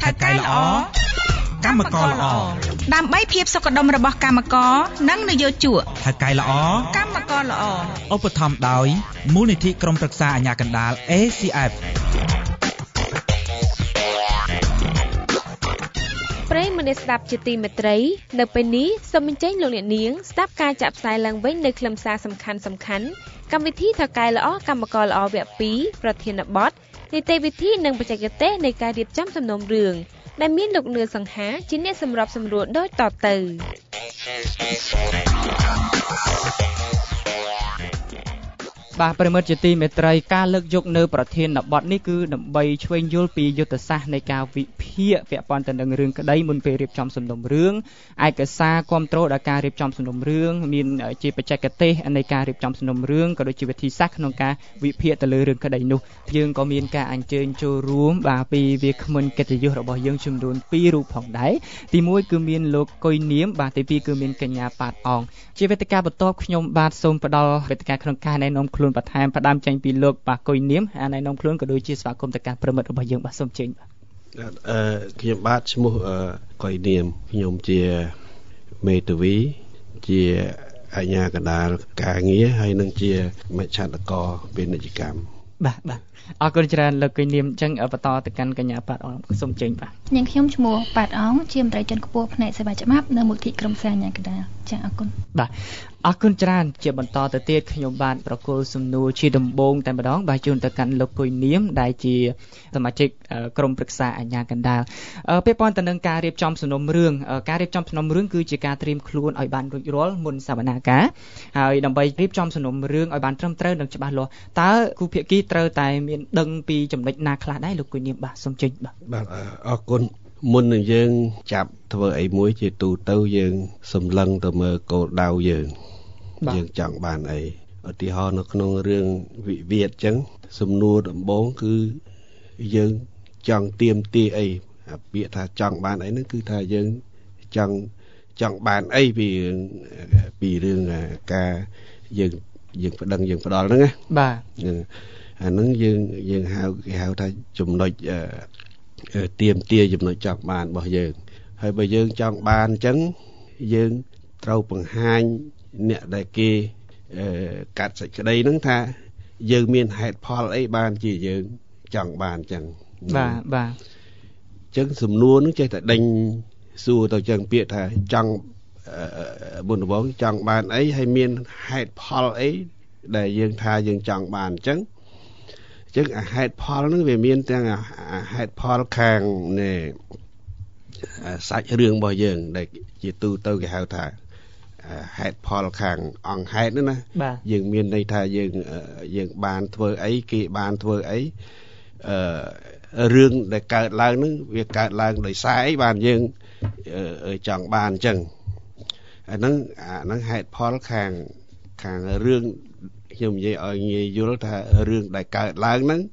ថៅកែល្អកម្មករល្អដើម្បីភាពសុខដុមរបស់កម្មករនិងនយោជកថៅកែល្អកម្មករល្អឧបត្ថម្ភដោយមូលនិធិក្រុមប្រឹក្សាអាជ្ញាកណ្ដាល ACF ប្រិយមិត្តស្ដាប់ជាទីមេត្រីនៅពេលនេះសូមអញ្ជើញលោកអ្នកនាងស្ដាប់ការចាក់ផ្សាយឡើងវិញនៅខ្លឹមសារសំខាន់កម្មវិធីថៅកែល្អកម្មករល្អវគ្គ2ប្រធានបទនីតិវិធីនិងបច្ចេកទេសនៃការរៀបចំសំណុំរឿងដែលមានលោកនឿសង្ហាជាអ្នកសម្របសម្រួលដូចតទៅបាទប្រិមិត្តជាទីមេត្រីការលើកយកនៅប្រធានបទនេះគឺដើម្បីឆ្វេងយល់ពីយុទ្ធសាស្ត្រនៃការវិភាគពាក់ព័ន្ធទៅនឹងរឿងក្តីមុនពេលរៀបចំសំណុំរឿងឯកសារគ្រប់គ្រងដល់ការរៀបចំសំណុំរឿងមានជាបច្ចេកទេសនៃការរៀបចំសំណុំរឿងក៏ដូចជាវិធីសាស្ត្រក្នុងការវិភាគទៅលើរឿងក្តីនោះយើងក៏មានការអញ្ជើញចូលរួមបាទពីវាគ្មិនកិត្តិយសរបស់យើងចំនួន2រូបផងដែរទី1គឺមានលោកកុយនាមបាទទី2គឺមានកញ្ញាប៉ាតអងជាវេទិកាបន្ទាប់ខ្ញុំបាទសូមផ្ដល់វេទិកាក្នុងការណែនាំខ្លួនបន្ថែមផ្ដើមចេញពីលោកបាទកុយនាមណែនាំខ្លួនក៏ដូចជាស្វាគមន៍ទៅកាន់ប្រិមិត្តរបស់យើងបាទសូមជើញបាទខ្ញុំបាទឈ្មោះកុយនាមខ្ញុំជាមេធាវីជាអាជ្ញាកណ្ដាលការងារហើយនឹងជាមជ្ឈត្តករពាណិជ្ជកម្មបាទអរគុណច្រើនលោកកុយនាមអញ្ចឹងបន្តទៅកាន់កញ្ញាប៉ាតអងសូមជើញបាទនាងខ្ញុំឈ្មោះប៉ាតអងជាមន្ត្រីជាន់ខ្ពស់ផ្នែកសេវាច្បាប់នៅមូលនិធិក្រុមសារអាជ្ញាកណ្ដាលចា៎អរគុណបាទអរគុណច្រើនជាបន្តទៅទៀតខ្ញុំបាទប្រកុលសំណួរជាដំបូងតែម្ដងបាទជូនទៅកាន់លោកកុយនាមដែលជាសមាជិកក្រុមប្រឹក្សាអាជ្ញាកណ្ដាលពាក់ព័ន្ធទៅនឹងការរៀបចំសំណុំរឿងការរៀបចំសំណុំរឿងគឺជាការត្រៀមខ្លួនឲ្យបានរួចរាល់មុនសវនាការហើយដើម្បីរៀបចំសំណុំរឿងឲ្យបានត្រឹមត្រូវនិងច្បាស់លាស់តើគូភាគីត្រូវតែមានដឹងពីចំណុចណាខ្លះដែរលោកកុយនាមបាទសូមជើញបាទអរគុណមុននឹងយើងចាប់ធ្វើអីមួយជាទូទៅយើងសម្លឹងទៅមើលគោលដៅយើងចង់បានអីឧទាហរណ៍នៅក្នុងរឿងវិវាទអញ្ចឹងសំណួរដំបូងគឺយើងចង់ទាមទារអីពាក្យថាចង់បានអីហ្នឹងគឺថាយើងចង់បានអីពីរឿងការយើងប្តឹងយើងផ្ដល់ហ្នឹងណាបាទអាហ្នឹងយើងគេហៅថាចំណុចទាមទារចំណុចចង់បានរបស់យើងហើយបើយើងចង់បានអញ្ចឹងយើងត្រូវបង្ហាញអ្នកដែលគេកាត់សេចក្តីហ្នឹងថាយើងមានហេតុផលអីបានជាយើងចង់បានអញ្ចឹងបាទអញ្ចឹងសំណួរហ្នឹងចេះតែដេញសួរទៅអញ្ចឹងពាក្យថាចង់បុណ្យបងចង់បានអីហើយមានហេតុផលអីដែលយើងថាយើងចង់បានអញ្ចឹងហេតុផលហ្នឹងវាមានទាំងហេតុផលខាងនៃសាច់រឿងរបស់យើងដែលជាទូទៅគេហៅថាហេតុផលខាងអង្គហេតុហ្នឹងណាយើងមានន័យថាយើងបានធ្វើអីគេបានធ្វើអីរឿងដែលកើតឡើងហ្នឹងវាកើតឡើងដោយសារអីបានយើងចង់បានអញ្ចឹងអាហ្នឹងហេតុផលខាងរឿងខ្ញុំនិយាយឲ្យងាយយល់ថារឿងដែលកើតឡើងហ្នឹង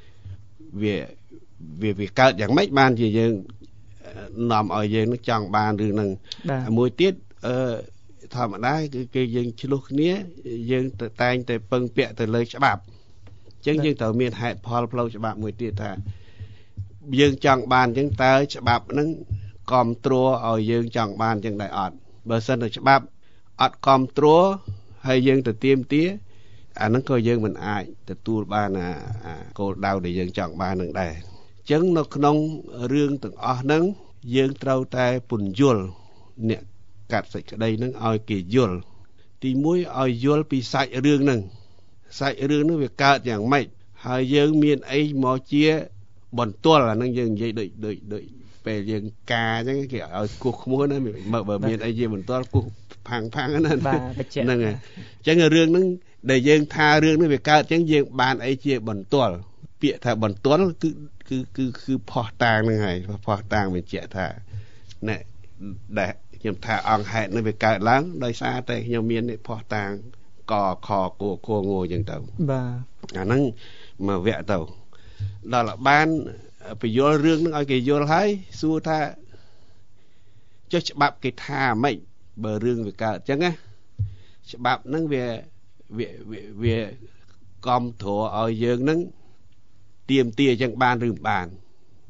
វាកើតយ៉ាងម៉េចបានជាយើងនាំឲ្យយើងនឹងចង់បានរឿងហ្នឹងមួយទៀតធម្មតាគឺគេយើងឆ្លោះគ្នាយើងតែងតែពឹងពាក់ទៅលើច្បាប់អញ្ចឹងយើងត្រូវមានហេតុផលផ្លូវច្បាប់មួយទៀតថាយើងចង់បានអញ្ចឹងតើច្បាប់ហ្នឹងគ្រប់គ្រងឲ្យយើងចង់បានអញ្ចឹងដែរអត់បើសិនតែច្បាប់អត់គ្រប់គ្រងហើយយើងទៅទាមទារអាហ្នឹងក៏យើងមិនអាចទទួលបានគោលដៅដែលយើងចង់បាននឹងដែរអញ្ចឹងនៅក្នុងរឿងទាំងអស់ហ្នឹងយើងត្រូវតែពន្យល់អ្នកកាត់សេចក្តីហ្នឹងឲ្យគេយល់ទី1ឲ្យយល់ពីសាច់រឿងហ្នឹងវាកើតយ៉ាងម៉េចហើយយើងមានអីមកជាបន្ទាល់អាហ្នឹងយើងនិយាយដូចពេលយើងការអញ្ចឹងគេឲ្យគោះឈ្មោះណាបើមានអីជាបន្ទាល់គោះផាំងណាហ្នឹងហើយអញ្ចឹងរឿងហ្នឹងដែលយើងថារឿងនេះវាកើតអញ្ចឹងយើងបានអីជាបន្ទាល់ពាក្យថាបន្ទាល់គឺផោះតាងហ្នឹងហើយផោះតាងបញ្ជាក់ថាណែដែលខ្ញុំថាអង្គហេតុនេះវាកើតឡើងដោយសារតែខ្ញុំមានផោះតាងកខគខងអញ្ចឹងទៅបាទអាហ្នឹងមកវគ្គទៅដល់បានបញ្យល់រឿងហ្នឹងឲ្យគេយល់ហើយសួរថាចុះច្បាប់គេថាម៉េចបើរឿងវាកើតអញ្ចឹងណាច្បាប់ហ្នឹងវាកំធរឲ្យយើងហ្នឹងទាមទារអញ្ចឹងបានឬមិនបាន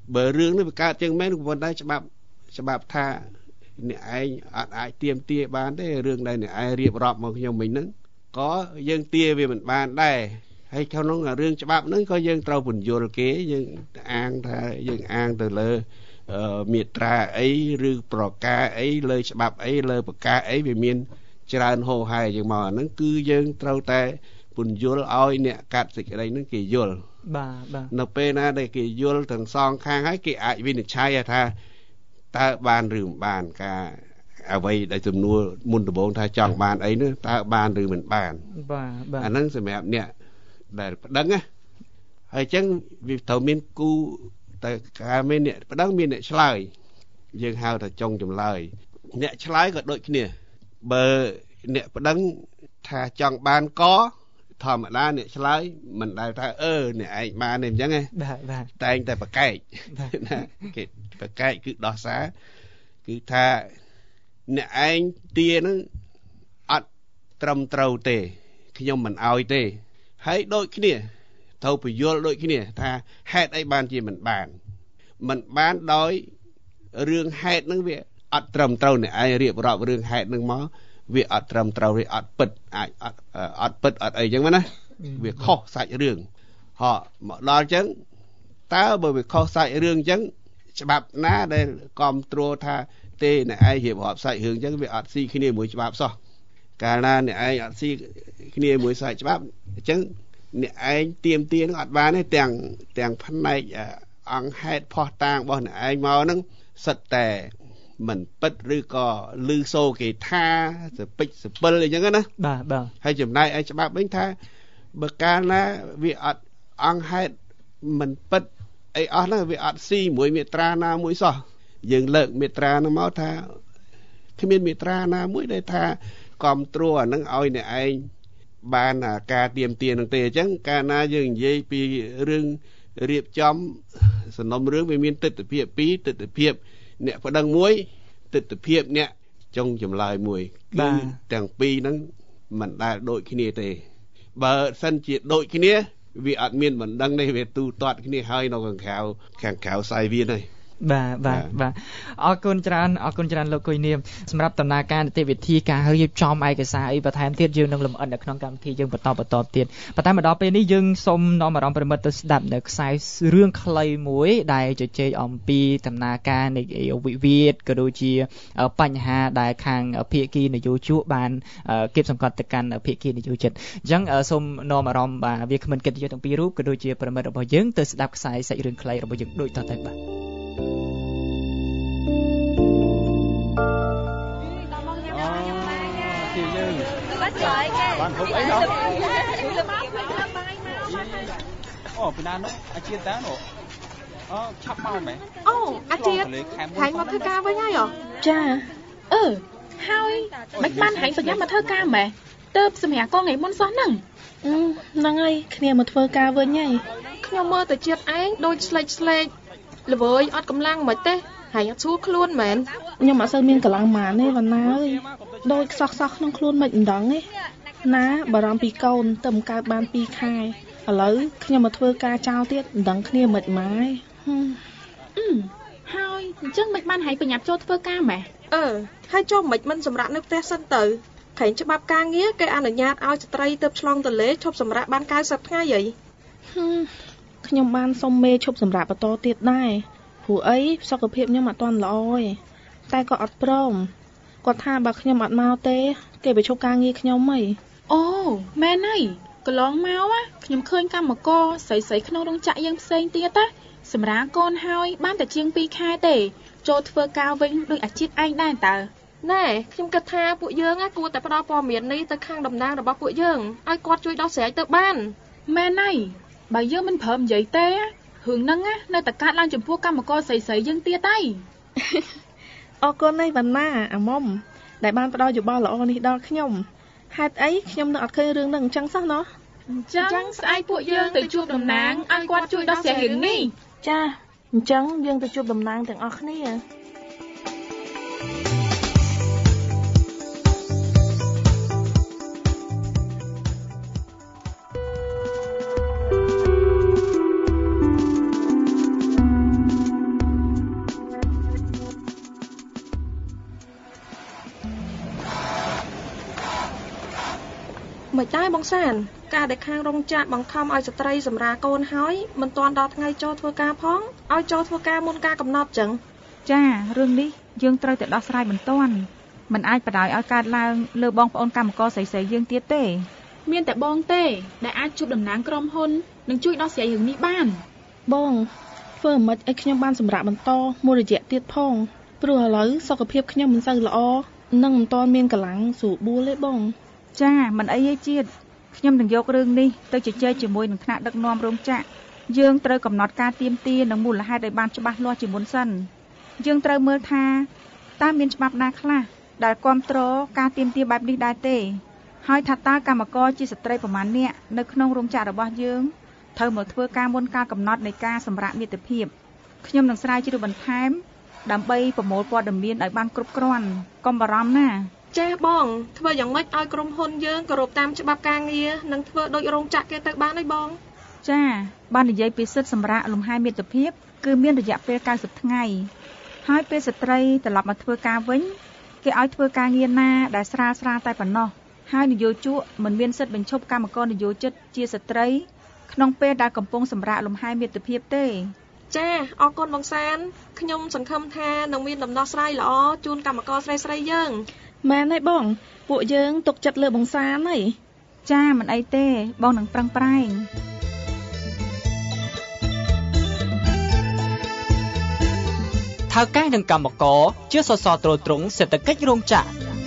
បើរឿងនេះវាកើតចឹងមែនប៉ុន្តែច្បាប់ថាអ្នកឯងអត់អាចទៀមទាបានទេរឿងដែលអ្នកឯងរៀបរាប់មកខ្ញុំមិញហ្នឹងក៏យើងទាវាមិនបានដែរហើយក្នុងរឿងច្បាប់ហ្នឹងក៏យើងត្រូវពន្យល់គេយើងអាងថាយើងអាងទៅលើមាត្រាអីឬប្រការអីលើច្បាប់អីលើប្រការអីវាមានច្រើនហោហាយយ៉ាងមកអាហ្នឹងគឺយើងត្រូវតែពន្យល់ឲ្យអ្នកកាត់សេចក្តីហ្នឹងគេយល់បាទនៅពេលណាដែលគេយល់ទាំងសងខាងហើយគេអាចវិនិច្ឆ័យថាតើបានឬមិនបានការអ្វីដែលសំណួរមុនដំបូងថាចង់បានអីនោះតើបានឬមិនបានបាទអាហ្នឹងសម្រាប់អ្នកដែលប្តឹងណាហើយអញ្ចឹងវាត្រូវមានគូតែការមានអ្នកប្តឹងមានអ្នកឆ្លើយយើងហៅថាចុងចម្លើយអ្នកឆ្លើយក៏ដូចគ្នាបើអ្នកប្តឹងថាចង់បានកធម្មតាអ្នកឆ្លើយមិនដែលថាអ្នកឯងបានទេអញ្ចឹងទេបាទតែងតែប្រកែកណាគេប្រកែកគឺដោះសារគឺថាអ្នកឯងទានឹងអត់ត្រឹមត្រូវទេខ្ញុំមិនអោយទេហើយដូចគ្នាត្រូវពយល់ដូចគ្នាថាហេតុអីបានជាមិនបានដោយរឿងហេតុនឹងវាអត់ត្រឹមត្រូវអ្នកឯងរៀបរាប់រឿងហេតុនឹងមកវាអត់ត្រឹមត្រូវវាអត់ពិតអាចអត់ពិតអត់អីចឹងណាវាខុសសាច់រឿងមកដល់ចឹងតើបើវាខុសសាច់រឿងចឹងច្បាប់ណាដែលគ្រប់គ្រងថាទេអ្នកឯងរៀបរាប់សាច់រឿងចឹងវាអត់ស៊ីគ្នាមួយច្បាប់សោះកាលណាអ្នកឯងអត់ស៊ីគ្នាមួយសាច់ច្បាប់អញ្ចឹងអ្នកឯងទៀមទានឹងអត់បានទេទាំងផ្នែកអង្គហេតុផោះតាងរបស់អ្នកឯងមកហ្នឹងសិតតែមិនពិតឬក៏លឺសូគេថាសពិចសពិលអីចឹងណាបាទហើយចំណែកឯច្បាប់វិញថាបើកាលណាវាអត់អង្គហេតុមិនពិតអីអស់ហ្នឹងវាអត់ស៊ីមួយមាត្រាណាមួយសោះយើងលើកមាត្រាហ្នឹងមកថាគ្មានមាត្រាណាមួយដែលថាគ្រប់គ្រងអាហ្នឹងឲ្យអ្នកឯងបានការទៀមទានឹងទេអញ្ចឹងកាលណាយើងនិយាយពីរឿងរៀបចំសំណុំរឿងវាមានទិដ្ឋភាព2ទិដ្ឋភាពអ្នកប្តឹងមួយទិដ្ឋភាពអ្នកចុងចម្លើយមួយគឺទាំងពីរហ្នឹងមិនដែលដូចគ្នាទេបើសិនជាដូចគ្នាវាអត់មានបណ្ដឹងទេវាទូទាត់គ្នាហើយនៅខាងក្រៅសាយវានេះបាទអរគុណច្រើនលោកគុយនាមសម្រាប់ដំណើរការនីតិវិធីការរៀបចំឯកសារអីបន្ថែមទៀតយើងនឹងលម្អិតនៅក្នុងកម្មវិធីយើងបន្តទៀតប៉ុន្តែមកដល់ពេលនេះយើងសូមនាំអារម្មណ៍ប្រិមិត្តទៅស្ដាប់នៅខ្សែរឿងខ្លីមួយដែលជជែកអំពីដំណើរការនៃវិវាទក៏ដូចជាបញ្ហាដែលខាងភាគីនយោជកបានគៀបសង្កត់ទៅកាន់ភាគីនយោជិតអញ្ចឹងសូមនាំអារម្មណ៍បាទវាគ្មិនកិត្តិយសទាំងពីររូបក៏ដូចជាប្រិមិត្តរបស់យើងទៅស្ដាប់ខ្សែសាច់រឿងខ្លីរបស់យើងដូចតទៅបាទបានហូបអីដល់អូពីណានោះអាជាតិតានោះឆាប់មកមែនអូអាជាតិហែងមកធ្វើការវិញហើយចាហើយមិនបានហែងសញ្ញាមកធ្វើការមែនទៅសម្រាប់កងថ្ងៃមុនសោះហ្នឹងហើយគ្នាមកធ្វើការវិញហើយខ្ញុំមើលទៅជាតិឯងដូចស្លេកល្វើយអត់កម្លាំងមិនទេហើយអត់ស្រួលខ្លួនមែនខ្ញុំអត់សូវមានកម្លាំងម៉ានទេវណ្ណាអើយដូចខ្សោះក្នុងខ្លួនមិនដឹងទេណាបារម្ភពីកូនទៅមិនកើតបាន2ខែឥឡូវខ្ញុំមកធ្វើការចោលទៀតមិនដឹងគ្នាមិនម៉ាយហើយអញ្ចឹងមិនបានហើយប្រញាប់ចូលធ្វើការម៉េះហើយចូលមិនសម្រាប់នៅផ្ទះសិនទៅក្រែងច្បាប់ការងារគេអនុញ្ញាតឲ្យស្ត្រីទៅឆ្លងទន្លេឈប់សម្រាកបាន90ថ្ងៃហីខ្ញុំបានសុំមេឈប់សម្រាកបន្តទៀតដែរព្រោះអីសុខភាពខ្ញុំអត់ទាន់ល្អទេតែក៏អត់ព្រមគាត់ថាបើខ្ញុំអត់មកទេគេបញ្ឈប់ការងារខ្ញុំហីអូមែនហើយកន្លងមកខ្ញុំឃើញកម្មករស្រីក្នុងរោងចក្រយើងផ្សេងទៀតសម្រាប់កូនហើយបានតែជាង2ខែទេចូលធ្វើការវិញដោយអាជីពឯងដែរតើណែខ្ញុំគិតថាពួកយើងគួរតែផ្ដល់ព័ត៌មាននេះទៅខាងតំណាងរបស់ពួកយើងឲ្យគាត់ជួយដោះស្រាយទៅបានមែនហើយបើយើងមិនព្រមនិយាយទេរឿងហ្នឹងនៅតែកាត់ឡើងចំពោះកម្មករស្រីយើងទៀតហើយអរគុណហើយវណ្ណាអាមុំដែលបានផ្ដល់យោបល់ល្អនេះដល់ខ្ញុំហេតុអីខ្ញុំនៅអត់ឃើញរឿងហ្នឹងអញ្ចឹងសោះណោះអញ្ចឹងស្អែកពួកយើងទៅជួបតំណាងឲ្យគាត់ជួយដោះស្រាយរឿងនេះចាអញ្ចឹងយើងទៅជួបតំណាងទាំងអស់គ្នាមិនដែរបងសានការដែលខាងរោងចក្របង្ខំឲ្យស្ត្រីសម្រាលកូនហើយមិនទាន់ដល់ថ្ងៃចូលធ្វើការផងឲ្យចូលធ្វើការមុនការកំណត់ចឹងចារឿងនេះយើងត្រូវតែដោះស្រាយបន្ទាន់មិនអាចបដ ாய் ឲ្យកើតឡើងលើបងប្អូនកម្មករស្រីៗយើងទៀតទេមានតែបងទេដែលអាចជួបតំណាងក្រុមហ៊ុននិងជួយដោះស្រាយរឿងនេះបានបងធ្វើមិនឲ្យខ្ញុំបានសម្រាប់បន្តមួយរយៈទៀតផងព្រោះឥឡូវសុខភាពខ្ញុំមិនសូវល្អនិងមិនទាន់មានកម្លាំងស្រួលបួលទេបងចាមិនអីទេជាតិខ្ញុំនឹងយករឿងនេះទៅជជែកជាមួយនឹងថ្នាក់ដឹកនាំរោងចក្រយើងត្រូវកំណត់ការទាមទារនិងមូលហេតុឲ្យបានច្បាស់លាស់ជាមុនសិនយើងត្រូវមើលថាតើមានច្បាប់ណាខ្លះដែលគាំទ្រការទាមទារបែបនេះដែរទេហើយថាតើកម្មករជាស្ត្រីប្រមាណអ្នកនៅក្នុងរោងចក្ររបស់យើងត្រូវមកធ្វើការមុនការកំណត់នៃការសម្រាកមាតុភាពខ្ញុំនឹងស្រាវជ្រាវបន្ថែមដើម្បីប្រមូលព័ត៌មានឲ្យបានគ្រប់គ្រាន់កុំបារម្ភណាចាបងធ្វើយ៉ាងម៉េចឲ្យក្រុមហ៊ុនយើងគោរពតាមច្បាប់ការងារនិងធ្វើដូចរោងចក្រគេទៅបានហើយបងចាបាននិយាយពីសិទ្ធិសម្រាកលំហែមាតុភាពគឺមានរយៈពេល90ថ្ងៃហើយពេលស្ត្រីត្រឡប់មកធ្វើការវិញគេឲ្យធ្វើការងារណាដែលស្រាលតែប៉ុណ្ណោះហើយនយោជកមិនមានសិទ្ធិបញ្ឈប់កម្មករនយោជិតជាស្ត្រីក្នុងពេលដែលកំពុងសម្រាកលំហែមាតុភាពទេចាអរគុណបងសានខ្ញុំសង្ឃឹមថានឹងមានដំណោះស្រាយល្អជូនកម្មករស្រីៗយើងមែនហើយបងពួកយើងទុកចិត្តលើបងសានហើយចាមិនអីទេបងនឹងប្រឹងប្រែងថៅកែនិងកម្មករជាសសរទ្រទ្រង់សេដ្ឋកិច្ចរោងចក្រ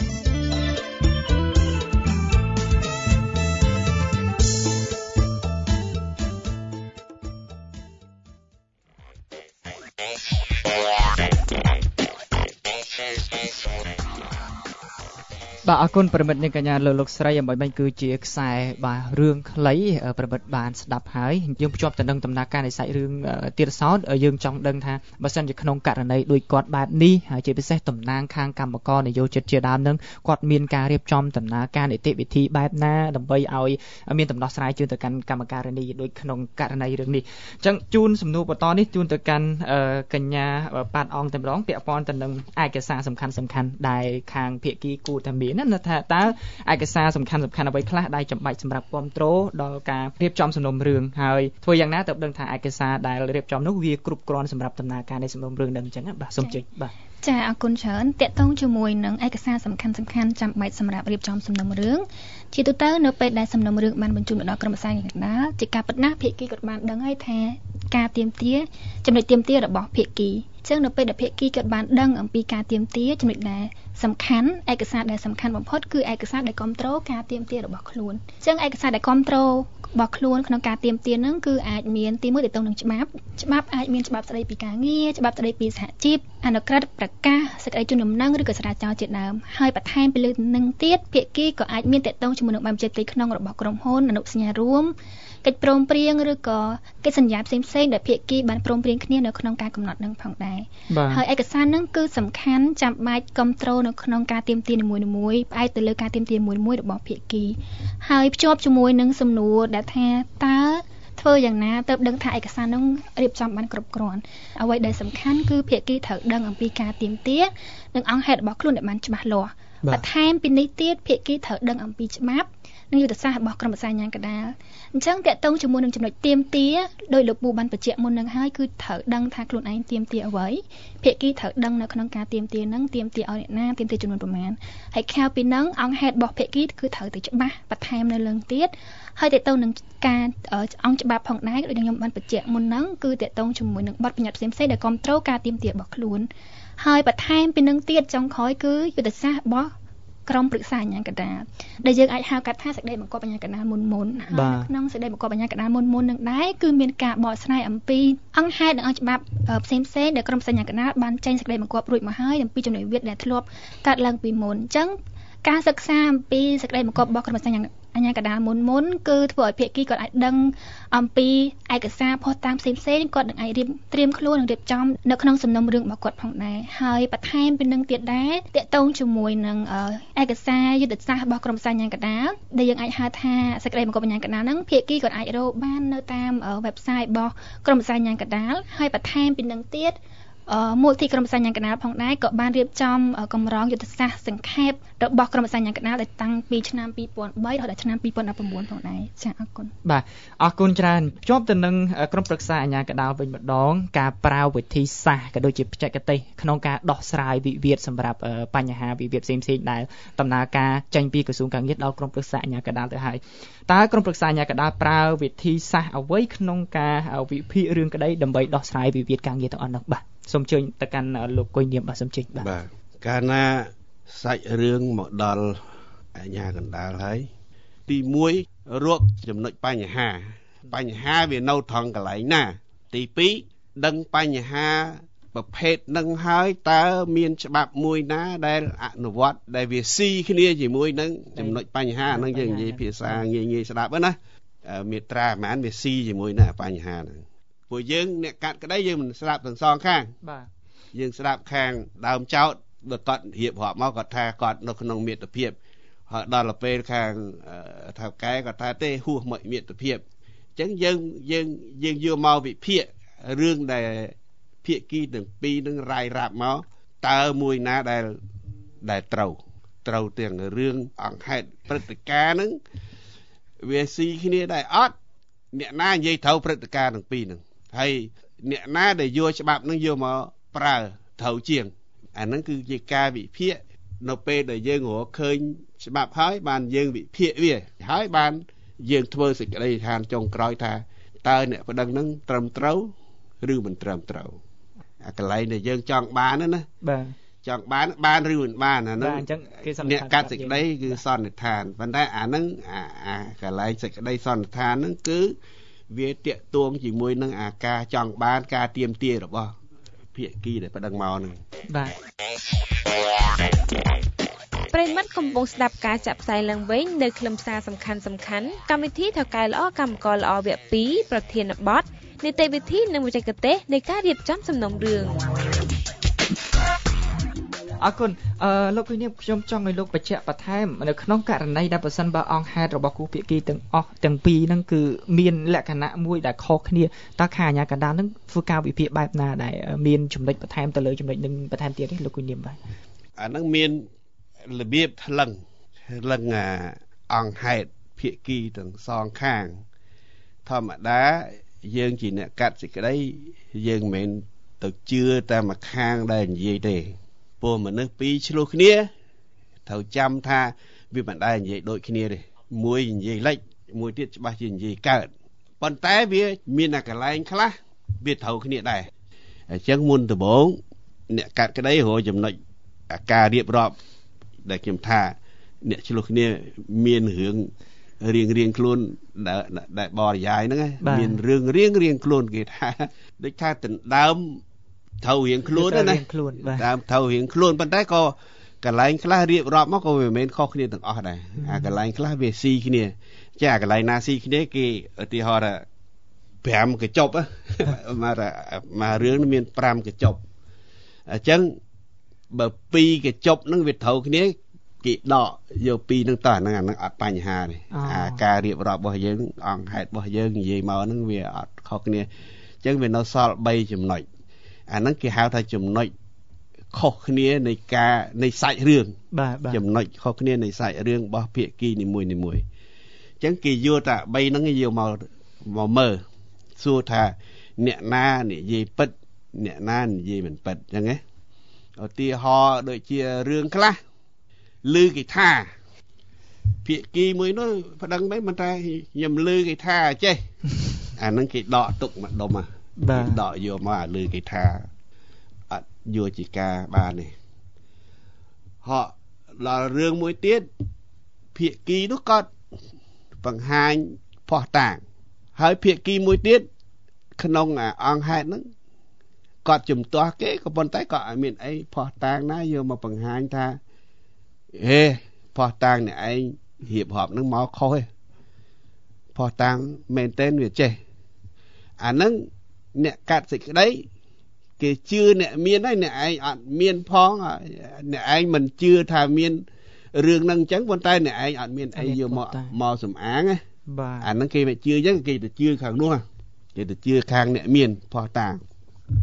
បាទអរគុណប្រិមិត្តអ្នកកញ្ញាលោកស្រីអំបីបាញ់គឺជាខ្សែបាទរឿងខ្លីប្រិមិត្តបានស្ដាប់ហើយយើងភ្ជាប់ទៅនឹងដំណើរការនៃសាច់រឿងទៀតសោតយើងចង់ដឹងថាបើសិនជាក្នុងករណីដូចគាត់បែបនេះហើយជាពិសេសតំណាងខាងកម្មករនយោជិតជាដើមនឹងគាត់មានការរៀបចំដំណើរការនីតិវិធីបែបណាដើម្បីឲ្យមានដំណោះស្រាយជូនទៅកាន់កម្មការនីដូចក្នុងករណីរឿងនេះអញ្ចឹងជូនសំណួរបន្តនេះជូនទៅកាន់កញ្ញាប៉ាតអង្គតែម្ដងពាក់ព័ន្ធទៅនឹងឯកសារសំខាន់ដែលខាងភាគីគូតែមានណាថាតើឯកសារសំខាន់អ្វីខ្លះដែលចាំបាច់សម្រាប់គ្រប់គ្រងដល់ការរៀបចំសំណុំរឿងហើយធ្វើយ៉ាងណាទៅដឹងថាឯកសារដែលរៀបចំនោះវាគ្រប់គ្រាន់សម្រាប់ដំណើរការនៃសំណុំរឿងនឹងអញ្ចឹងបាទសូមជឿបាទចាអរគុណច្រើនតេតងជាមួយនឹងឯកសារសំខាន់ចាំបាច់សម្រាប់រៀបចំសំណុំរឿងជាទូទៅនៅពេលដែលសំណុំរឿងបានបញ្ជូនមកដល់ក្រុមប្រឹក្សាកណ្ដាលជាការពិតណាស់ភាគីគាត់បានដឹងហើយថាការទាមទារចំណុចទាមទាររបស់ភាគីអញ្ចឹងនៅពេលដែលភាគីគាត់បានដឹងអំពីការទាមទារចំណុចដែលសំខាន់ឯកសារដែលសំខាន់បំផុតគឺឯកសារដែលគ្រប់គ្រងការទាមទាររបស់ខ្លួនអញ្ចឹងឯកសារដែលគ្រប់គ្រងរបស់ខ្លួនក្នុងការទាមទារហ្នឹងគឺអាចមានទីមួយទៅទៅនឹងច្បាប់អាចមានច្បាប់ស្តីពីការងារច្បាប់ស្តីពីសហជីពអនុក្រឹត្យប្រកាសសេចក្តីជូនដំណឹងឬក៏ចរាចរណ៍ជាដើមហើយបន្ថែមពីលើនឹងទៀតភាគីក៏អាចមានតេតងជាមួយនឹងបែបជាផ្ទៃក្នុងរបស់ក្រុមហ៊ុនអនុសញ្ញារួមកិច្ចព្រមព្រៀងឬក៏កិច្ចសន្យាផ្សេងៗដែលភាគីបានព្រមព្រៀងគ្នានៅក្នុងការកំណត់នឹងផងដែរហើយឯកសារហ្នឹងគឺសំខាន់ចាំបាច់គ្រប់គ្រងនៅក្នុងការទាមទារនីមួយៗផ្អែកទៅលើការទាមទារមួយៗរបស់ភាគីហើយភ្ជាប់ជាមួយនឹងសំណួរដែលថាតើធ្វើយ៉ាងណាទៅដឹងថាឯកសារនោះរៀបចំបានគ្រប់គ្រាន់អ្វីដែលសំខាន់គឺភាគីត្រូវដឹងអំពីការទាមទារនិងអង្គហេតុរបស់ខ្លួនដែលបានច្បាស់លាស់បន្ថែមពីនេះទៀតភាគីត្រូវដឹងអំពីច្បាប់និងយុទ្ធសាស្ត្ររបស់ក្រុមប្រឹក្សាអាជ្ញាកណ្ដាលអញ្ចឹងតកតងជាមួយនឹងចំណុចទាមទារដោយលោកពូបានបញ្ជាក់មុននឹងហើយគឺត្រូវដឹងថាខ្លួនឯងទាមទារអ្វីភាគីត្រូវដឹងនៅក្នុងការទាមទារហ្នឹងទាមទារឲ្យអ្នកណាទាមទារចំនួនប្រមាណហើយខែពីហ្នឹងអង្គហេតុរបស់ភាគីគឺត្រូវតែច្បាស់បន្ថែមនៅលើទៀតហើយតកតងនឹងការអង្គច្បាប់ផងដែរដូចខ្ញុំបានបញ្ជាក់មុនហ្នឹងគឺតកតងជាមួយនឹងបទបញ្ញត្តិផ្សេងៗដែលគ្រប់គ្រងការទាមទាររបស់ខ្លួនហើយបន្ថែមពីនឹងទៀតចុងក្រោយគឺយុទ្ធសាស្ត្ររបស់ក្រុមប្រឹក្សាអាជ្ញាកណ្ដាលដែលយើងអាចហៅកាត់ថាសេចក្តីបង្គាប់អាជ្ញាកណ្ដាលមុនហើយក្នុងសេចក្តីបង្គាប់អាជ្ញាកណ្ដាលមុននឹងដែរគឺមានការបកស្រាយអំពីអង្គហេតុនិងអង្គច្បាប់ផ្សេងៗដែលក្រុមប្រឹក្សាអាជ្ញាកណ្ដាលបានចេញសេចក្តីបង្គាប់រួចមកហើយអំពីចំណុចវិទ្យាដែលធ្លាប់កើតឡើងពីមុនអញ្ចឹងការសិក្សាអំពីសេចក្តីបង្គាប់របស់ក្រុមប្រឹក្សាអាជ្ញាកណ្ដាលមុនគឺធ្វើឲ្យភាគីគាត់អាចដឹងអំពីឯកសារភស្តុតាងផ្សេងៗគាត់នឹងអាចត្រៀមខ្លួននិងរៀបចំនៅក្នុងសំណុំរឿងរបស់គាត់ផងដែរហើយបន្ថែមពីនឹងទៀតដែរតកតងជាមួយនឹងឯកសារយុទ្ធសាស្ត្ររបស់ក្រុមប្រឹក្សាអាជ្ញាកណ្ដាលដែលយើងអាចហៅថាសេចក្តីបង្គាប់អាជ្ញាកណ្ដាលហ្នឹងភាគីគាត់អាចរកបាននៅតាម website របស់ក្រុមប្រឹក្សាអាជ្ញាកណ្ដាលហើយបន្ថែមពីនឹងទៀតមូលនិធិក្រមប្រឹក្សាអាជ្ញាកណ្ដាលផងដែរក៏បានរៀបចំកម្រងយុទ្ធសាស្ត្រសង្ខេបរបស់ក្រមប្រឹក្សាអាជ្ញាកណ្ដាលដែលតាំងពីឆ្នាំ2003រហូតដល់ឆ្នាំ2019ផងដែរចា៎អរគុណបាទអរគុណច្រើនជាប់ទៅនឹងក្រមប្រឹក្សាអាជ្ញាកណ្ដាលវិញម្ដងការប្រើវិធីសាស្ត្រក៏ដូចជាបច្ចេកទេសក្នុងការដោះស្រាយវិវាទសម្រាប់បញ្ហាវិវាទផ្សេងៗដែលដំណើរការចេញពីក្រសួងកាងារដល់ក្រមប្រឹក្សាអាជ្ញាកណ្ដាលទៅហើយតើក្រមប្រឹក្សាអាជ្ញាកណ្ដាលប្រើវិធីសាស្ត្រអ្វីក្នុងការវិភាគរឿងក្តីដើម្បីដោះស្រាយវិវាទការងារទាំងអស់នោះបាទសូមអញ្ជើញទៅកាន់លោកគុយនាមបាទសូមជិះបាទកាលណាសាច់រឿងមកដល់អាជ្ញាកណ្ដាលហើយទី1រកចំណុចបញ្ហាវានៅត្រង់កន្លែងណាទី2ដឹងបញ្ហាប្រភេទនឹងហើយតើមានច្បាប់មួយណាដែលអនុវត្តដែលវាស៊ីគ្នាជាមួយនឹងចំណុចបញ្ហាហ្នឹងយើងនិយាយភាសាងាយស្ដាប់ណាមេត្រាប្រហែលវាស៊ីជាមួយនឹងបញ្ហាហ្នឹងពួកយើងអ្នកកាត់ក្តីយើងមិនស្ដាប់ទាំងសងខាងបាទយើងស្ដាប់ខាងដើមចោតបើគាត់រៀបរាប់មកគាត់ថាគាត់នៅក្នុងមាតុភាពហើយដល់ពេលខាងថាកែគាត់ថាទេហួសមកមាតុភាពអញ្ចឹងយើងយកមកវិភាគរឿងដែលភាគីទាំងពីរនឹងរាយរាប់មកតើមួយណាដែលត្រូវទាំងរឿងអង្គហេតុព្រឹត្តិការណ៍ហ្នឹងវាស៊ីគ្នាដែរអត់អ្នកណានិយាយត្រូវព្រឹត្តិការណ៍ទាំងពីរហ្នឹងហើយអ្នកណាដែលយកច្បាប់ហ្នឹងយកមកប្រើត្រូវជាងអាហ្នឹងគឺជាការវិភាគនៅពេលដែលយើងរកឃើញច្បាប់ហើយបានយើងវិភាគវាហើយបានយើងធ្វើសេចក្តីដ្ឋានចុងក្រោយថាតើអ្នកប្តឹងហ្នឹងត្រឹមត្រូវឬមិនត្រឹមត្រូវអាកន្លែងដែលយើងចង់បានណាបាទចង់បានឬមិនបានអាហ្នឹងអញ្ចឹងគេសន្និដ្ឋានអ្នកកាត់សេចក្តីគឺសន្និដ្ឋានប៉ុន្តែអាហ្នឹងអាកន្លែងសេចក្តីសន្និដ្ឋានហ្នឹងគឺវាតាក់ទងជាមួយនឹងអាការចង់បានការទាមទាររបស់ភាគីដែលប្តឹងមកហ្នឹងបាទប្រិមត្តកំពុងស្ដាប់ការចាក់ផ្សាយឡើងវិញនៅខ្លឹមសារសំខាន់កម្មវិធីថៅកែល្អកម្មករល្អវគ្គ2ប្រធានបទនីតិវិធីនិងបច្ចេកទេសនៃការរៀបចំសំណុំរឿងអរគុណលោកគុយនាមខ្ញុំចង់ឲ្យលោកបញ្ជាក់បន្ថែមនៅក្នុងករណីដែលប្រសិនបើអង្គហេតុរបស់គូភាគីទាំងអស់ទាំងពីរហ្នឹងគឺមានលក្ខណៈមួយដែលខុសគ្នាតើខាងអាជ្ញាកណ្ដាលហ្នឹងធ្វើការវិភាគបែបណាដែលមានចំណុចបន្ថែមទៅលើចំណុចនឹងបន្ថែមទៀតទេលោកគុយនាមបាទអាហ្នឹងមានរបៀបថ្លឹងអង្គហេតុភាគីទាំងសងខាងធម្មតាយើងជាអ្នកកាត់សេចក្តីយើងមិនមែនទៅជឿតែមួយខាងដែលនិយាយទេពួកមនុស្សពីរឆ្លោះគ្នាត្រូវចាំថាវាមិនដែលនិយាយដូចគ្នាទេមួយនិយាយលិចមួយទៀតច្បាស់ជានិយាយកើតប៉ុន្តែវាមានអាកន្លែងខ្លះវាត្រូវគ្នាដែរអញ្ចឹងមុនដំបូងអ្នកកាត់ក្តីរកចំណុចការរៀបរាប់ដែលខ្ញុំថាអ្នកឆ្លោះគ្នាមានរឿងរៀងខ្លួនដែលបរិយាយហ្នឹងមានរឿងរៀងខ្លួនគេថាដូចថាដណ្ដើមត្រូវរៀងខ្លួនណាដើមត្រូវរៀងខ្លួនប៉ុន្តែក៏កន្លែងខ្លះរៀបរាប់មកក៏មិនមែនខុសគ្នាទាំងអស់ដែរអាកន្លែងខ្លះវាស៊ីគ្នាចាអាកន្លែងណាស៊ីគ្នាគេឧទាហរណ៍ថា5កញ្ចប់មករឿងនេះមាន5កញ្ចប់អញ្ចឹងបើ2កញ្ចប់ហ្នឹងវាត្រូវគ្នាគេដកយក2ហ្នឹងតោះហ្នឹងអាហ្នឹងអត់បញ្ហាទេអាការរៀបរាប់របស់យើងអង្គហេតុរបស់យើងនិយាយមកហ្នឹងវាអត់ខុសគ្នាអញ្ចឹងវានៅសល់3ចំណុចអាហ្នឹងគេហៅថាចំណុចខុសគ្នានៃសាច់រឿងចំណុចខុសគ្នានៃសាច់រឿងរបស់ភាគីនីមួយអញ្ចឹងគេយកតែ3ហ្នឹងយកមកមើលសួរថាអ្នកណានិយាយពិតអ្នកណានិយាយមិនពិតអញ្ចឹងណាឧទាហរណ៍ដូចជារឿងខ្លះឮគេថាភាគីមួយនោះប្តឹងទៅមិនតែខ្ញុំឮគេថាចេះអាហ្នឹងគេដកទុកមកដុំគេដកយកមកឮគេថាអត់យកជាការបានទេហោះដល់រឿងមួយទៀតភាគីនោះក៏បង្ហាញផោះតាងហើយភាគីមួយទៀតក្នុងអង្គហេតុហ្នឹងគាត់ជំទាស់គេក៏ប៉ុន្តែក៏អត់មានអីផោះតាងណាយកមកបង្ហាញថាហេផោះតាងអ្នកឯងរៀបរាប់នឹងមកខុសទេផោះតាងមែនតើវាចេះអាហ្នឹងអ្នកកាត់សេចក្តីគេជឿអ្នកមានហើយអ្នកឯងអត់មានផងអ្នកឯងមិនជឿថាមានរឿងហ្នឹងអញ្ចឹងប៉ុន្តែអ្នកឯងអត់មានអីយកមកសំអាងណាបាទអាហ្នឹងគេមិនជឿអញ្ចឹងគេទៅជឿខាងនោះគេទៅជឿខាងអ្នកមានផោះតាង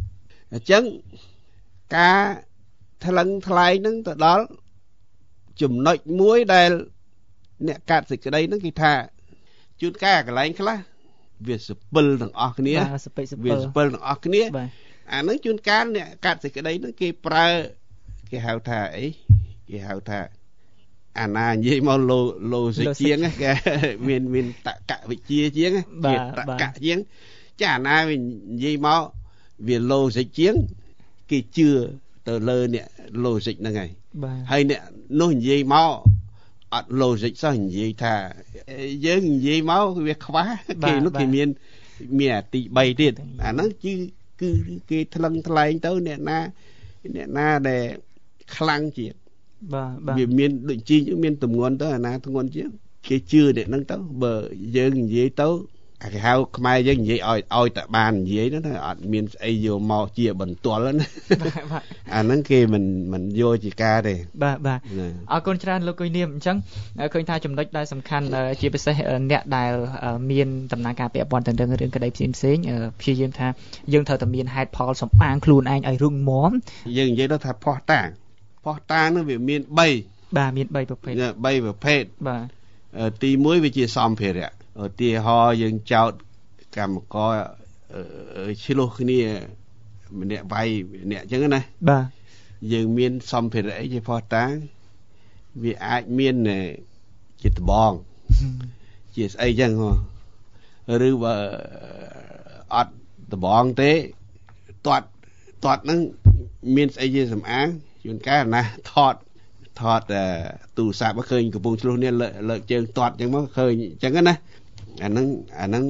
អញ្ចឹងការថ្លឹងថ្លែងហ្នឹងទៅដល់ចំណុចមួយដែលអ្នកកាត់សេចក្តីហ្នឹងគេថាជួនកាលកន្លែងខ្លះវាសពិលទាំងអស់គ្នាវាសពិលទាំងអស់គ្នាអាហ្នឹងជួនកាលអ្នកកាត់សេចក្តីហ្នឹងគេប្រើគេហៅថាអីគេហៅថាអាណានិយាយមកលោសិជាងគេមានតកវិជ្ជាជាងជាតកជាងចាអាណាវានិយាយមកវាលោសិជាងគេជឿទៅលើអ្នកលោសិហ្នឹងហើយអ្នកនោះនិយាយមកអត់លោសិសោះនិយាយថាយើងនិយាយមកវាខ្វះគេនោះគេមានទី3ទៀតអាហ្នឹងគឺគេថ្លឹងថ្លែងទៅអ្នកណាដែលខ្លាំងជាងវាមានដូចជីមានទម្ងន់ទៅអាណាធ្ងន់ជាងគេជឿអ្នកហ្នឹងទៅបើយើងនិយាយទៅគេហៅខ្មែរយើងនិយាយឲ្យតែបាននិយាយណាអត់មានស្អីយកមកជាបន្ទាល់ណាអាហ្នឹងគេមិនយកជាការទេបាទអរគុណច្រើនលោកគុយនាមអញ្ចឹងឃើញថាចំណុចដែលសំខាន់ជាពិសេសអ្នកដែលមានដំណើរការពាក់ព័ន្ធទៅនឹងរឿងក្តីផ្សេងព្យាយាមថាយើងត្រូវតែមានហេតុផលសម្បាងខ្លួនឯងឲ្យរឹងមាំយើងនិយាយទៅថាផោះតាងនោះវាមាន3 បាទមាន3ប្រភេទបាទទី1វាជាសម្ភារៈឧទាហរណ៍យើងចោតកម្មករឆ្លោះគ្នាម្នាក់វាយម្នាក់អញ្ចឹងណាបាទយើងមានសម្ភារៈអីជាផោះតាងវាអាចមានជាត្បង់ជាស្អីអញ្ចឹងឬបើអត់ត្បង់ទេទាត់ហ្នឹងមានស្អីជាសំអាងជួនកាលណាថតទូរស័ព្ទមកឃើញកំពុងឆ្លោះនេះលើកជើងទាត់អញ្ចឹងមកឃើញអញ្ចឹងណាអាហ្នឹង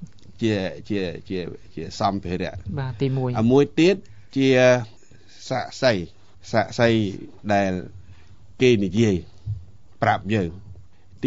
ជាសម្ភារៈបាទទី1 មួយទៀតជាសាក្សីដែលគេនិយាយប្រាប់យើងទី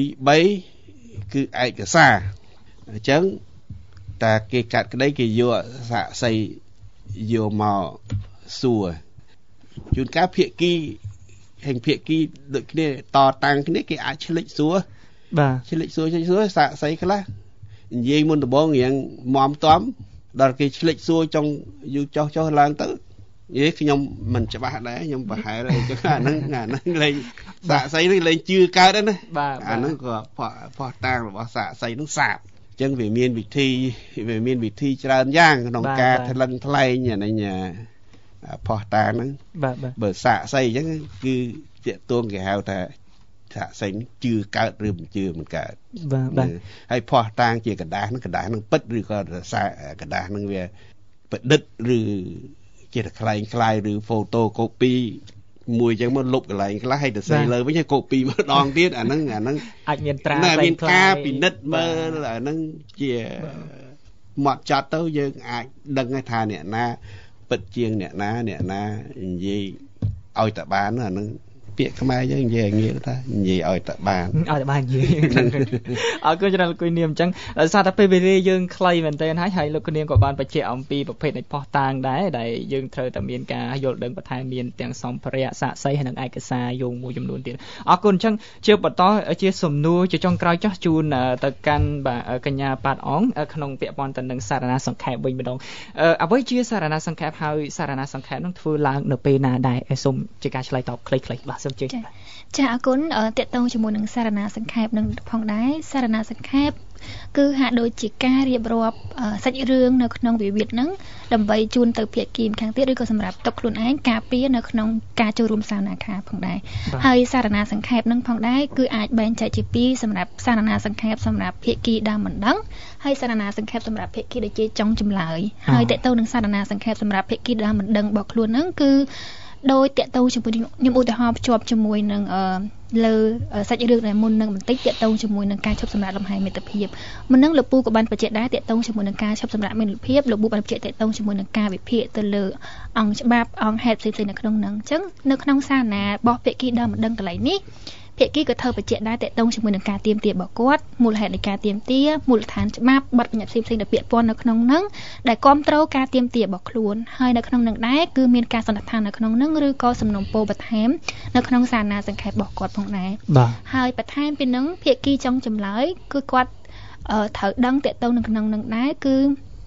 3គឺឯកសារអញ្ចឹងតែគេកាត់ក្តីគេយកសាក្សីយកមកសួរជួនកាលភាគីដូចគ្នាតតាំងគ្នាគេអាចឆ្លិចសួរបាទឆ្លិចសួរសាក្សីខ្លះនិយាយមុនដំបូងរៀងមមតំដល់គេឆ្លិចសួរចុងយូរចុះឡើងទៅនិយាយខ្ញុំមិនច្បាស់ដែរខ្ញុំប្រហែលអីចឹងអាហ្នឹងលេងសាក្សីនេះលេងជឿកើតណាអាហ្នឹងក៏ផោះតាំងរបស់សាក្សីហ្នឹងសាបអញ្ចឹងវាមានវិធីច្រើនយ៉ាងក្នុងការថ្លឹងថ្លែងអានេះផោះតាំងហ្នឹងបើសាក្សីអញ្ចឹងគឺជាតួងគេហៅថាសាក្សីជឿកើតឬមិនជឿមិនកើតបាទហើយផោះតាំងជាกระดาษហ្នឹងពិតឬក៏សារกระดาษហ្នឹងវាប្រឌិតឬជាតែខ្លាយឬហ្វូតូកូពីមួយអញ្ចឹងមកលុបកន្លែងខ្លះឲ្យទៅស្អីលើវិញឲ្យកូពីម្ដងទៀតអាហ្នឹងអាចមានត្រាមានការពិនិត្យមើលអាហ្នឹងជាមកចាត់ទៅយើងអាចដឹងថាអ្នកណាពិតជាងអ្នកណានិយាយឲ្យតែបានអាហ្នឹងពាក្យខ្មែរយើងនិយាយងាយថានិយាយឲ្យតែបាននិយាយអរគុណច្រើនលោកគុយនាមអញ្ចឹងដោយសារតែពេលវេលាយើងខ្លីមែនទែនហើយលោកគុយនាមក៏បានបញ្ជាក់អំពីប្រភេទនៃផោះតាងដែរដែលយើងត្រូវតែមានការយល់ដឹងបន្ថែមមានទាំងសម្ភារៈសាក្សីហើយនិងឯកសារយោងមួយចំនួនទៀតអរគុណអញ្ចឹងជាបន្តជាសំណួរជាចុងក្រោយចោះជូនទៅកាន់កញ្ញាប៉ាតអងក្នុងពាក្យព័ន្ធទៅនឹងសារណាសង្ខេបវិញម្ដងអ្វីជាសារណាសង្ខេបហើយសារណាសង្ខេបនឹងធ្វើឡើងនៅពេលណាដែរសូមជាការឆ្លើយតបខ្លីៗបាទចាអរគុណតេតតងជាមួយនឹងសារណាសង្ខេបនឹងផងដែរសារណាសង្ខេបគឺហាក់ដូចជាការរៀបរាប់សាច់រឿងនៅក្នុងវិវាទហ្នឹងដើម្បីជូនទៅភាគីម្ខាងទៀតឬក៏សម្រាប់ទុកខ្លួនឯងការពារនៅក្នុងការចូលរួមសាលនាខាផងដែរហើយសារណាសង្ខេបហ្នឹងផងដែរគឺអាចបែងចែកជាពីរសម្រាប់សារណាសង្ខេបសម្រាប់ភាគីដើមមិនដឹងហើយសារណាសង្ខេបសម្រាប់ភាគីដែលជាចុងចម្លើយហើយតេតតងនឹងសារណាសង្ខេបសម្រាប់ភាគីដើមមិនដឹងរបស់ខ្លួនហ្នឹងគឺដោយតេតងជាមួយខ្ញុំឧទាហរណ៍ភ្ជាប់ជាមួយនឹងលើសាច់រឿងដែលមុននឹងបន្តិចតេតងជាមួយនឹងការឈប់សម្រាកលំហែមិត្តភាពមុននឹងលោកពូក៏បានបញ្ជាក់ដែរតេតងជាមួយនឹងការឈប់សម្រាកមិត្តភាពលោកពូបានបញ្ជាក់តេតងជាមួយនឹងការវិភាគទៅលើអង្គច្បាប់អង្គហេតុផ្សេងៗនៅក្នុងហ្នឹងអញ្ចឹងនៅក្នុងសារណារបស់ភាគីដើមមិនដឹងកន្លែងនេះភាគីក៏ធ្វើបញ្ជាក់ដែរតេតងជាមួយនឹងការទៀមទារបស់គាត់មូលហេតុនៃការទៀមទាមូលដ្ឋានច្បាប់បទបញ្ញត្តិផ្សេងៗដែលពាក់ព័ន្ធនៅក្នុងហ្នឹងដែលគ្រប់គ្រងការទៀមទារបស់ខ្លួនហើយនៅក្នុងនឹងដែរគឺមានការសន្និដ្ឋាននៅក្នុងហ្នឹងឬក៏សំណុំពរបន្ថែមនៅក្នុងសារណាសង្ខេបរបស់គាត់ផងដែរហើយបន្ថែមពីហ្នឹងភាគីចុងចម្លើយគឺគាត់ត្រូវដឹងតេតងនៅក្នុងនឹងដែរគឺ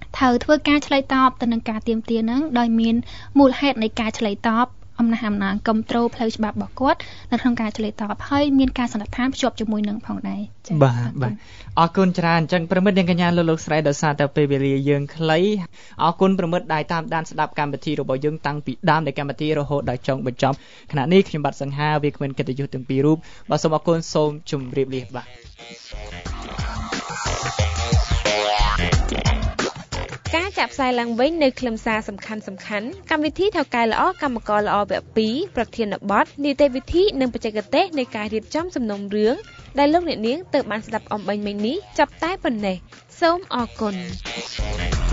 ត្រូវធ្វើការឆ្លើយតបទៅនឹងការទាមទារហ្នឹងដោយមានមូលហេតុនៃការឆ្លើយតបអំណាចគ្រប់គ្រងផ្លូវច្បាប់របស់គាត់នៅក្នុងការឆ្លើយតបហើយមានការសន្និដ្ឋានភ្ជាប់ជាមួយនឹងផងដែរចា៎បាទអរគុណច្រើនអញ្ចឹងប្រិមិត្តនាងកញ្ញាលោកស្រីដោយសារតែពេលវេលាយើងខ្លីអរគុណប្រិមិត្តដែលតាមដានស្ដាប់កម្មវិធីរបស់យើងតាំងពីដើមនៃកម្មវិធីរហូតដល់ចុងបញ្ចប់ខណៈនេះខ្ញុំបាទសង្ហាវាគ្មិនកិត្តិយសទាំងពីររូបបាទសូមអរគុណសូមជម្រាបលាបាទការចាក់ផ្សាយឡើងវិញនៅខ្លឹមសារសំខាន់កម្មវិធីថៅកែល្អកម្មករល្អវគ្គ2ប្រធានបទនីតិវិធីនិងបច្ចេកទេសនៃការរៀបចំសំណុំរឿងដែលលោកអ្នកនាងទើបបានស្ដាប់អំបញ្ញមិញនេះចាប់តែប៉ុណ្ណេះសូមអរគុណ